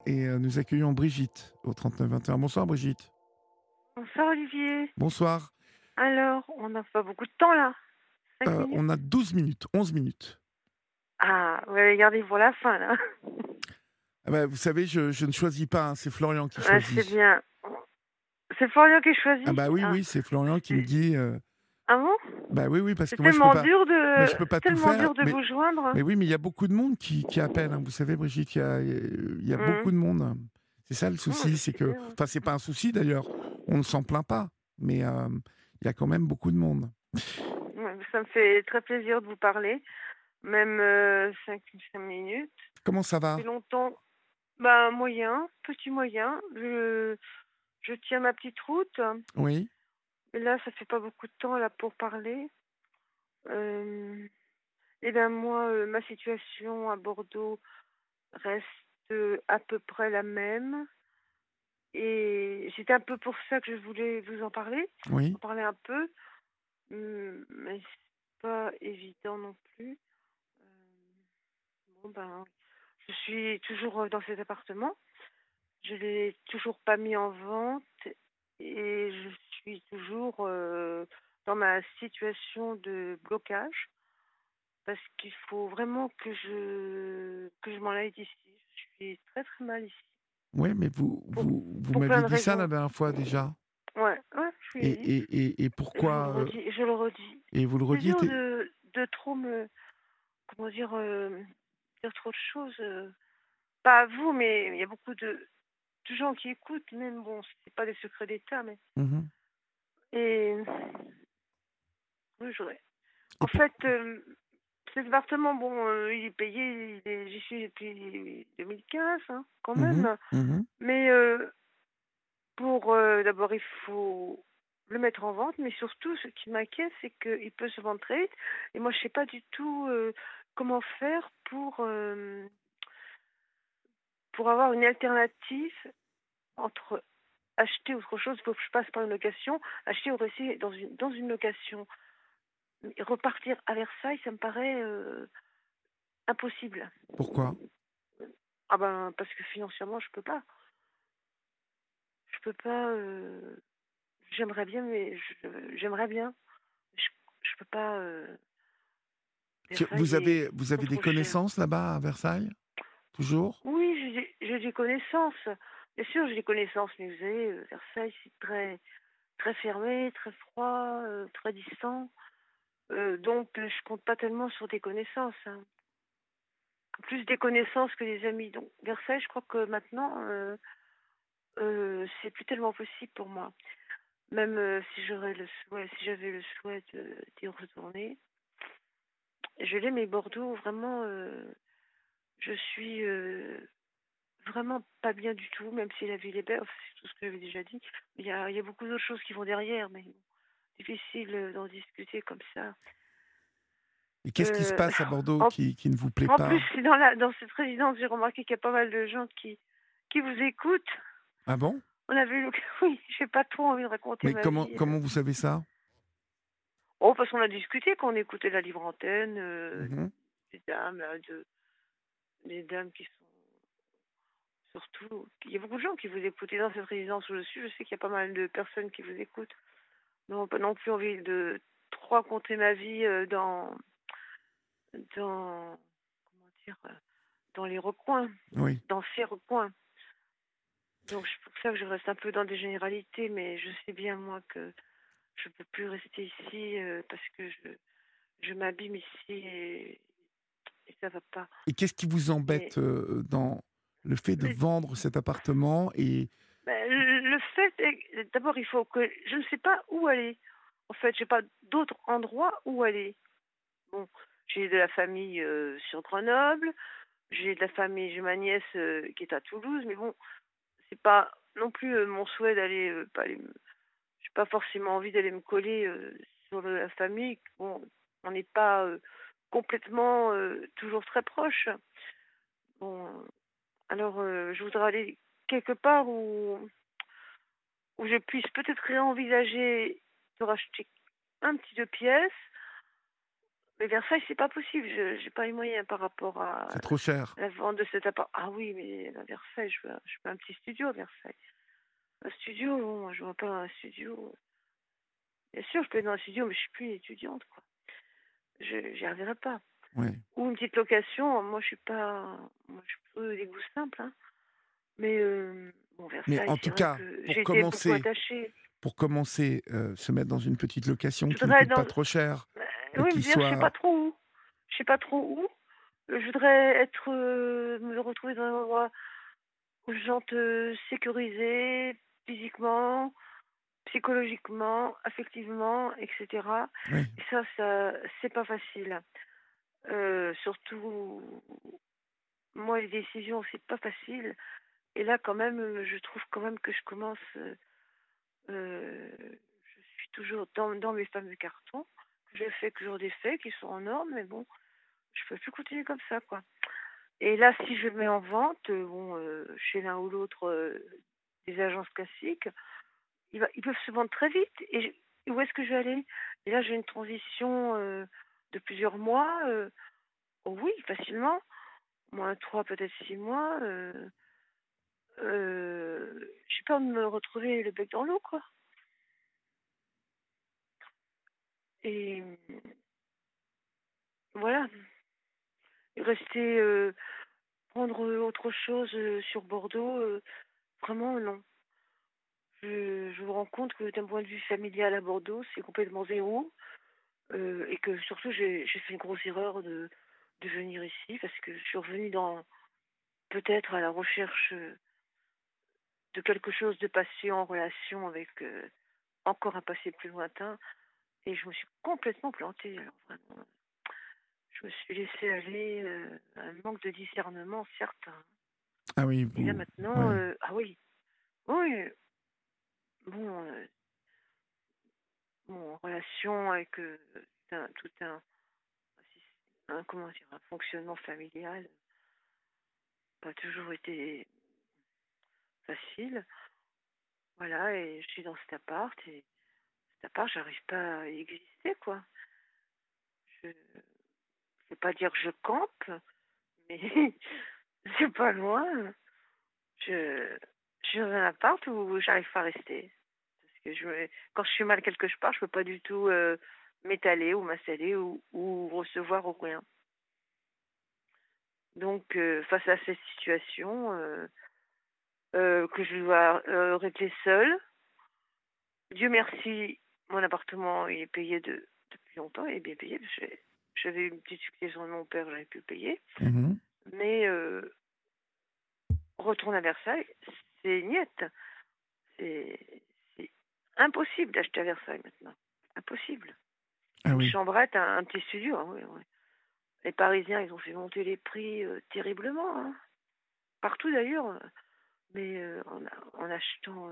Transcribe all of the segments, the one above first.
et nous accueillons Brigitte au 39 21. Bonsoir Brigitte. Bonsoir Olivier. Bonsoir. Alors, on n'a pas beaucoup de temps là. 5 minutes? On a 12 minutes, 11 minutes. Ah, ouais, regardez pour la fin là. Ah bah, vous savez, je ne choisis pas, hein, c'est Florian qui Ouais, c'est choisit. bien. C'est Florian qui Ah choisit. bah oui, Ah, oui, c'est Florian qui me c'est- dit. ah bon? Bah oui, oui, parce C'est que moi je peux tellement pas. dur Mais de, je peux pas c'est tout tellement faire. dur de vous joindre. Mais oui, mais il y a beaucoup de monde qui appelle, hein. Vous savez, Brigitte, il y a beaucoup Hum, de monde. C'est ça le je souci, c'est sais que. bien. Enfin, c'est pas un souci d'ailleurs. On ne s'en plaint pas. Mais il y a quand même beaucoup de monde. Ouais, ça me fait très plaisir de vous parler. Même 5 minutes. Comment ça Ça va? fait longtemps. Bah, moyen, petit moyen. Je tiens ma petite route. Oui. Et là, ça fait pas beaucoup de temps là pour parler. Euh, Eh bien, moi, ma situation à Bordeaux reste à peu près la même. Et c'était un peu pour ça que je voulais vous Oui. en parler un peu. Mais c'est pas évident non plus. Bon, ben, je suis toujours dans cet appartement. Je l'ai toujours pas mis en vente. Et je suis toujours dans ma situation de blocage. Parce qu'il faut vraiment que je m'en aille d'ici. Je suis très très mal ici. Oui, mais Pour, vous pour plein m'aviez de dit ça la raisons. dernière fois déjà. Ouais, ouais, je Et, lui ai dit. et Et je vous le pourquoi redis, et je le redis. et vous le C'est dur redites de trop comment dire trop de choses. Pas à vous, mais il y a beaucoup de gens qui écoutent, même bon, c'est pas des secrets d'État, mais. Mhm. Et oui, Et en pour- fait, cet appartement, bon, il est payé, j'y suis depuis 2015, hein, quand Mhm, même. mhm. Mais d'abord, il faut le mettre en vente, mais surtout, ce qui m'inquiète, c'est qu'il peut se vendre très vite. Et moi, je sais pas du tout comment faire pour avoir une alternative entre acheter autre chose, il faut que je passe par une location, acheter ou rester dans une location. Et repartir à Versailles, ça me paraît impossible. Pourquoi? Ah ben, parce que financièrement, je peux pas. Je peux pas. J'aimerais bien, mais j'aimerais bien. Je, je peux pas. Versailles est Vous trop avez des trop cher. connaissances là-bas à Versailles? Toujours? Oui, j'ai des connaissances. Bien sûr, j'ai des connaissances, mais vous savez, Versailles, c'est très, très fermé, très froid, très distant. Donc, je compte pas tellement sur des connaissances, hein. Plus des connaissances que des amis. Donc, Versailles, je crois que maintenant, c'est plus tellement possible pour moi. Même si j'avais le souhait d'y retourner. Je l'aime, mais Bordeaux, vraiment, je suis vraiment pas bien du tout, même si la ville est belle, enfin, c'est tout ce que j'avais déjà dit. Il y a beaucoup d'autres choses qui vont derrière, mais bon, difficile d'en discuter comme ça. Et qu'est-ce qui se Euh, passe à Bordeaux en, qui ne vous plaît en plus, pas? dans cette résidence, j'ai remarqué qu'il y a pas mal de gens qui vous écoutent. Ah bon? On avait eu oui, j'ai pas trop envie de raconter Mais ma vie. comment vous savez ça? Oh, parce qu'on a discuté quand on écoutait la libre antenne, Mhm. des dames, là, des dames qui sont surtout. Il y a beaucoup de gens qui vous écoutent. Et dans cette résidence où je suis, je sais qu'il y a pas mal de personnes qui vous écoutent. Non, pas non plus envie de trop raconter ma vie dans comment dire, dans les recoins, Oui. dans ces recoins. Donc c'est pour ça que je reste un peu dans des généralités, mais je sais bien moi que je peux plus rester ici parce que je m'abîme ici et ça va pas. Et qu'est-ce qui vous Et embête dans le fait de mais, vendre cet appartement et ben, le fait est, d'abord il faut que je ne sais pas où aller. En fait, j'ai pas d'autre endroit où aller. Bon, j'ai de la famille sur Grenoble, j'ai ma nièce qui est à Toulouse, mais bon, c'est pas non plus mon souhait d'aller, pas aller j'ai pas forcément envie d'aller me coller sur la famille. Bon, on n'est pas complètement toujours très proches. Bon, alors je voudrais aller quelque part où je puisse peut-être réenvisager de racheter un petit 2 pièces, Mais Versailles, c'est pas possible. J'ai pas les moyens par rapport à C'est trop cher. la vente de cet appart. Ah oui, mais à Versailles, je veux un petit studio à Versailles. Un studio, bon, moi, je vois pas un studio. Bien sûr, je peux être dans un studio, mais je suis plus une étudiante, quoi. J'y arriverai pas. Ouais. Ou une petite location. Moi, je suis plutôt des goûts simples, hein. Mais bon, Mais Versailles, en c'est tout vrai cas, que j'ai été beaucoup attachée. se mettre dans une petite location Je qui ne voudrais être coûte dans. pas trop cher et Oui, qui mais d'ailleurs, je sais pas soit... trop où. Je sais pas trop où. Je voudrais me retrouver dans un endroit où je me sente sécurisée physiquement, psychologiquement, affectivement, etc. Oui, Et c'est pas facile. Surtout, moi, les décisions, c'est pas facile. Et là, quand même, je trouve quand même que je commence. Je suis toujours dans mes fameux cartons. Je fais toujours des faits qui sont en ordre, mais bon, je peux plus continuer comme ça, quoi. Et là, si je mets en vente, chez l'un ou l'autre des agences classiques, ils peuvent se vendre très vite. Et où est-ce que je vais aller? Et là, j'ai une transition de plusieurs mois. Oh oui, facilement. Moins 3, peut-être 6 mois. J'ai peur de me retrouver le bec dans l'eau, quoi. Et voilà. Et rester, prendre autre chose sur Bordeaux, vraiment, non. Je me rends compte que d'un point de vue familial à Bordeaux, c'est complètement zéro. Et que surtout, j'ai fait une grosse erreur de venir ici parce que je suis revenue peut-être à la recherche de quelque chose de passé en relation avec encore un passé plus lointain. Et je me suis complètement plantée. Alors vraiment, je me suis laissée aller à un manque de discernement certain. ah oui, Et là vous... maintenant, Ouais. ah oui, oui, bon, en relation avec tout comment dire, un fonctionnement familial, pas toujours été facile. Voilà, et je suis dans cet appart, et cet appart, j'arrive pas à y exister, quoi. Je ne vais pas dire que je campe, mais c'est pas loin. Je, je suis dans un appart où j'arrive pas à rester. Parce que quand je suis mal quelque part, je peux pas du tout m'étaler ou m'installer ou recevoir ou rien. Donc, face à cette situation que je dois régler seule, Dieu merci, mon appartement il est payé depuis longtemps, il est bien payé, parce que j'avais une petite succession de mon père, j'avais pu le payer. Mhm. Mais retourner à Versailles, c'est niette. C'est impossible d'acheter à Versailles maintenant. Impossible. Ah Une oui. chambrette, un petit studio, ah oui, oui. Les Parisiens, ils ont fait monter les prix terriblement, hein. Partout d'ailleurs. Mais en achetant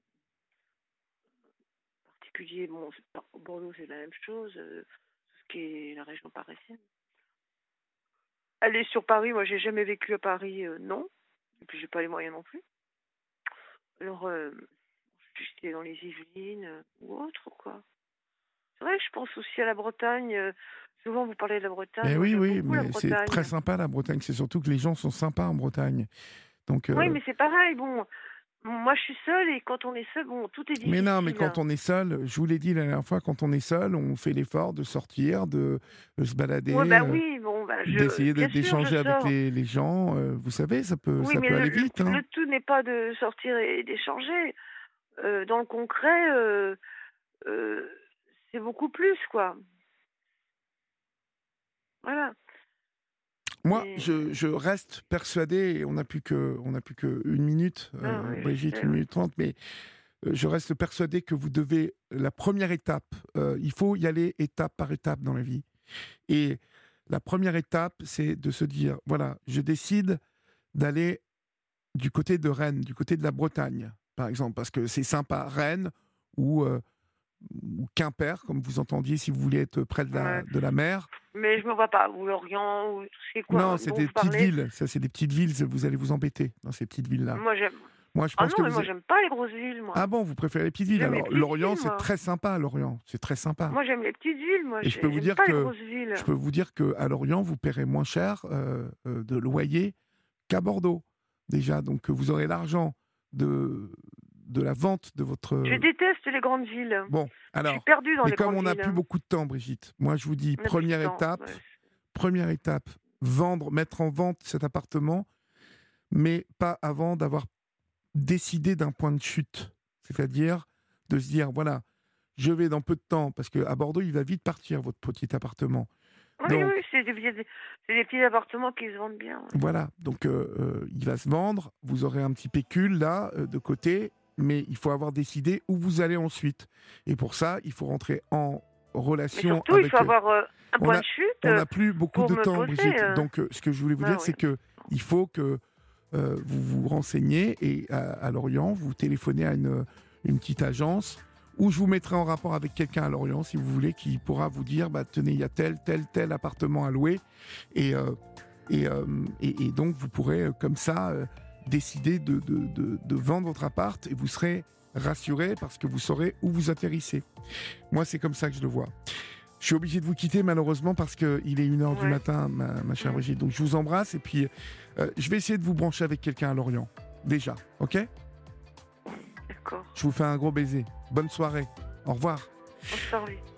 en particulier, bon, Bordeaux, c'est la même chose, tout ce qui est la région parisienne. Aller sur Paris, moi, j'ai jamais vécu à Paris, non. Et puis, j'ai pas les moyens non plus. Alors, j'étais dans les Yvelines ou autre, quoi. C'est vrai que je pense aussi à la Bretagne. Souvent, vous parlez de la Bretagne. Mais Moi, oui, j'aime oui, beaucoup la mais c'est très Bretagne. sympa la Bretagne. C'est surtout que les gens sont sympas en Bretagne. Donc, Oui, mais c'est pareil. Bon, moi, je suis seule et quand on est seul, bon, tout est mais non, mais difficile. quand on est seul, je vous l'ai dit la dernière fois, quand on est seul, on fait l'effort de sortir, de se Ouais, balader, bah oui, bon, bah d'essayer bien sûr, je d'échanger avec sors. les gens. Vous savez, Oui, ça mais peut aller vite, hein. le tout n'est pas de sortir et d'échanger. Dans le concret, euh, c'est beaucoup plus, quoi. Voilà. Moi, Et, je reste persuadé, et on n'a plus que une minute, ah, oui, je Brigitte, sais, une oui. minute trente, mais je reste persuadé que vous devez, la première étape, il faut y aller étape par étape dans la vie. Et la première étape, c'est de se dire, voilà, je décide d'aller du côté de Rennes, du côté de la Bretagne, par exemple, parce que c'est sympa, Rennes ou Quimper, comme vous entendiez, si vous voulez être près Ouais. de la mer. Mais je me vois pas. Ou Lorient, ou tout ce qui est quoi Non, c'est dont des vous petites parlez. villes, ça c'est des petites villes, vous allez vous embêter dans ces petites villes-là. Moi, j'aime. Moi, je Ah pense non, que mais moi, j'aime pas les grosses villes, moi. Ah bon, vous préférez les petites villes? J'aime les Alors, petites Lorient, villes, c'est moi. très sympa, Lorient. C'est très sympa. Moi, j'aime les petites villes, moi. Et je peux vous J'aime dire pas les que grosses villes. je peux vous dire qu'à Lorient, vous paierez moins cher de loyer qu'à Bordeaux, déjà. Donc, vous aurez l'argent de, de la vente de votre... Je déteste les grandes villes. Bon, Je suis alors, perdue dans mais les comme grandes on n'a villes. plus beaucoup de temps, Brigitte, moi, je vous dis, On n'a plus de première temps. étape, Ouais. première étape, vendre, mettre en vente cet appartement, mais pas avant d'avoir décidé d'un point de chute. C'est-à-dire de se dire, voilà, je vais dans peu de temps, parce qu'à Bordeaux, il va vite partir, votre petit appartement. Oui, Donc, oui, c'est des petits appartements qui se vendent bien. Ouais. voilà, donc il va se vendre, vous aurez un petit pécule là, de côté, mais il faut avoir décidé où vous allez ensuite. Et pour ça, il faut rentrer en Mais relation surtout, avec... il faut avoir un on point a- de chute on n'a plus beaucoup pour de me temps, poser. Brigitte. Donc, ce que je voulais vous Bah dire, oui. c'est que il faut que vous vous renseignez et à Lorient, vous téléphonez à une petite agence où je vous mettrai en rapport avec quelqu'un à Lorient, si vous voulez, qui pourra vous dire, bah, tenez, il y a tel appartement à louer. Et donc, vous pourrez, comme ça, décider de vendre votre appart et vous serez rassuré parce que vous saurez où vous atterrissez. Moi, c'est comme ça que je le vois. Je suis obligé de vous quitter malheureusement parce qu'il est 1h du Ouais. matin, ma chère Brigitte. Donc je vous embrasse et puis je vais essayer de vous brancher avec quelqu'un à Lorient. Déjà, ok? D'accord. Je vous fais un gros baiser. Bonne soirée. Au revoir. On se parle.